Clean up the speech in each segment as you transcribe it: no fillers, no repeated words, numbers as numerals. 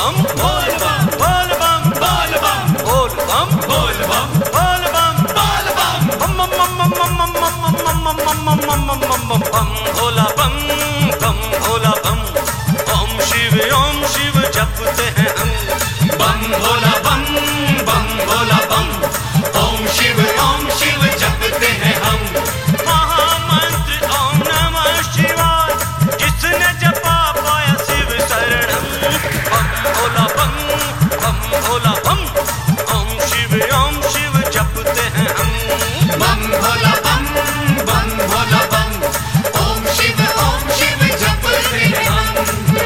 बम बोल बम बोल बम बोल बम बोल बम बोल बम बोल बम बोल बम बम बम भोला बम भोला बम। ओम शिव जपते हैं हम बम भोला बम भोला बम। ओम शिव जपते हैं हम। महामंत्र ओम नमः शिवाय जिसने जपा पाया शिव शरणम। बम भोला बम ओम शिव जपते हैं हम बम भोला बम भोला बम। ओम शिव जपते हैं हम।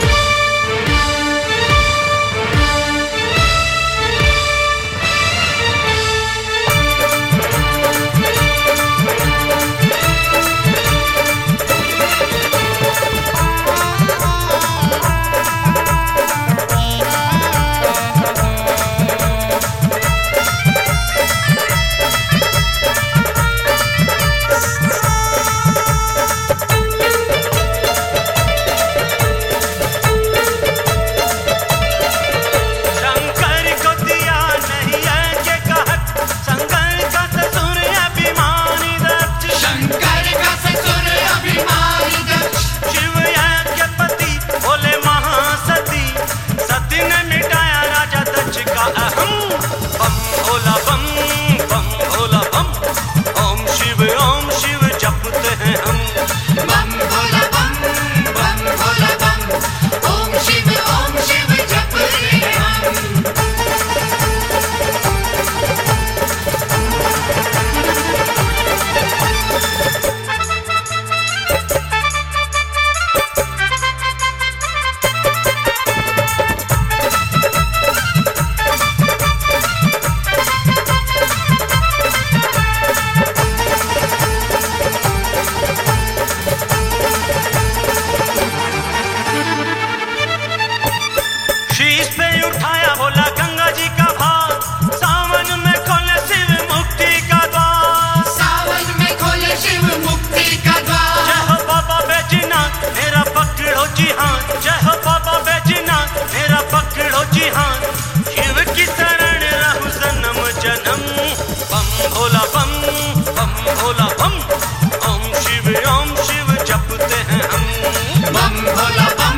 शीश पे उठाया भोला गंगा जी का भार। सावन में खोले शिव मुक्ति का द्वार। सावन में खोले शिव मुक्ति का द्वार। जय हो बाबा बैजनाथ मेरा पकड़ो जी हाथ। जय हो बाबा बैजनाथ मेरा पकड़ो जी हाथ। शिव की शरण रहूं जन्म जन्म। बम भोला बम भोला बम। ओम शिव जपते हैं हम बम भोला बम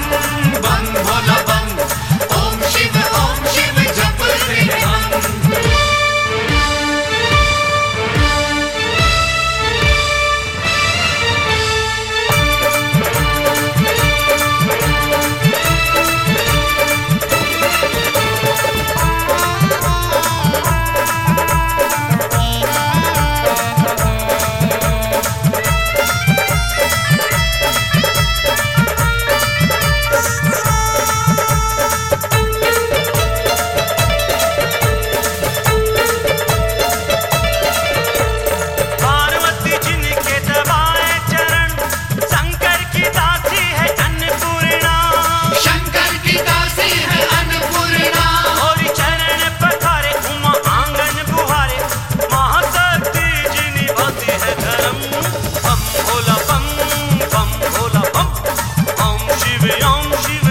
भोला बम। ओम शिव जपते हैं हम। पार्वती जिनके दबाए चरण शंकर की दासी है अन्नपूर्णा। शंकर की दासी है अन्नपूर्णा। और चरण पखारे उमा आंगन बुहारे। महाशक्ति जी निभाती है धर्म। बम भोला बम भोला बम। ओम शिव